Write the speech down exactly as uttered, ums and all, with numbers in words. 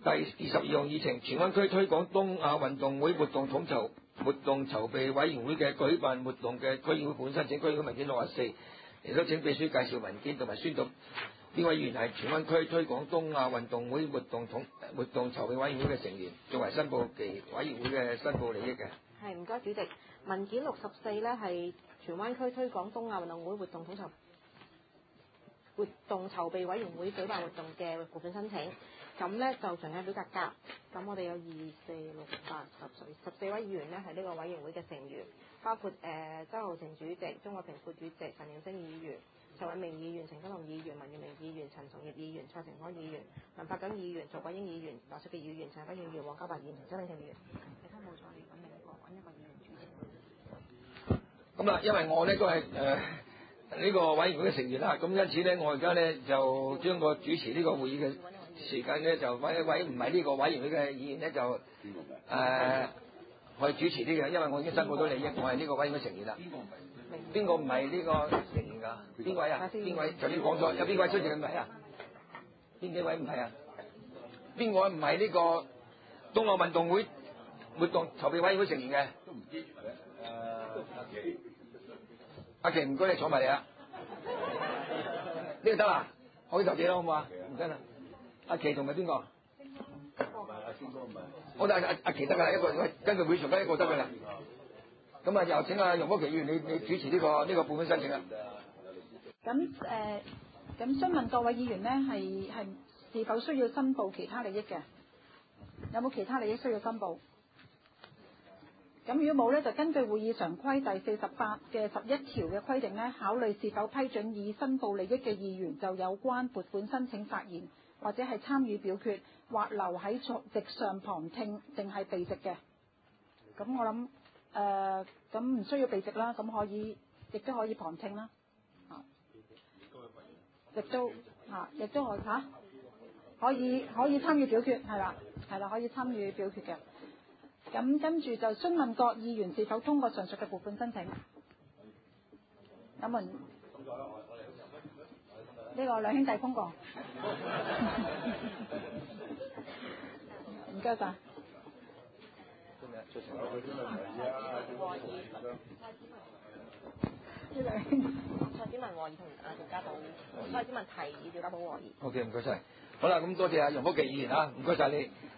第二十二項議程，荃灣區推廣東亞運動會活動統籌活動籌備委員會嘅舉辦活動嘅區議會本申請區議會文件六十四，亦都請秘書介紹文件同埋宣讀邊位議員係荃灣區推廣東亞運動會活動統活動籌備委員會嘅成員，作為申報其委員會嘅申報利益嘅。 係，唔該主席。文件六十四呢係荃灣區推廣東亞運動會活動統籌活動籌備委員會舉辦活動嘅撥款申請。咁呢就盡量表格夾。咁我哋有二四六八十十十四位議員呢係呢個委員會嘅成員，包括誒、呃、周浩成主席、鍾國平副主席、陳永昇議員、陳偉明議員、陳金龍議員、文月明議員、陳崇業議員、蔡成康議員、林柏錦議員、曹國英議員、白雪傑議員、陳輝議員、黃家伯議員、周永成議員。其他冇咗，你揾另一個揾一個議員主席。 咁啦，因為我呢都係誒呢個委員會嘅成員啦，咁因此呢，我而家呢就將個主持呢個會議嘅時間呢，就委一位唔係呢個委員會嘅議員呢，就誒、呃、去主持呢個，因為我已經申報咗利益，我係呢個委員會成員啦。邊個唔係呢個成員㗎？邊位啊？邊位？就算講咗，有邊位出席嘅唔係啊？邊幾位唔係啊？邊個唔係呢個東亞運動會活動籌備委員會成員嘅？都唔知誒阿琪，阿琪唔該你坐埋嚟啊！呢個得啦，可以投資啦，好唔好啊？唔得啦，阿琪同埋邊個？唔係阿星哥唔係。我哋阿阿琪得㗎啦，一個根據會場一個得㗎啦。咁啊，又請阿楊國旗議員，你你主持呢、這個呢、這個撥款申請啦。 咁誒，咁、呃、詢問各位議員呢，係係是否需要申報其他利益嘅？有冇其他利益需要申報？咁如果冇呢，就根據會議常規第四十八嘅十一條嘅規定呢，考慮是否批准已申報利益嘅議員就有關撥款申請發言，或者係參與表決，或留喺席上旁聽，定係避席嘅。咁我諗。誒咁唔需要避席啦，咁可以亦都可以旁聽啦，啊，亦都嚇，亦都可嚇，可以可以參與表決，係啦，係啦，可以參與表決嘅。咁跟住就詢問各議員是否通過上述嘅撥款申請。有冇人？呢個兩兄弟通過。唔該晒。呢兩蔡子文和議同阿趙家寶，蔡子文提議趙家寶和議。 O K， 唔該晒。好啦，咁多謝阿楊國旗議員啊，唔該晒你。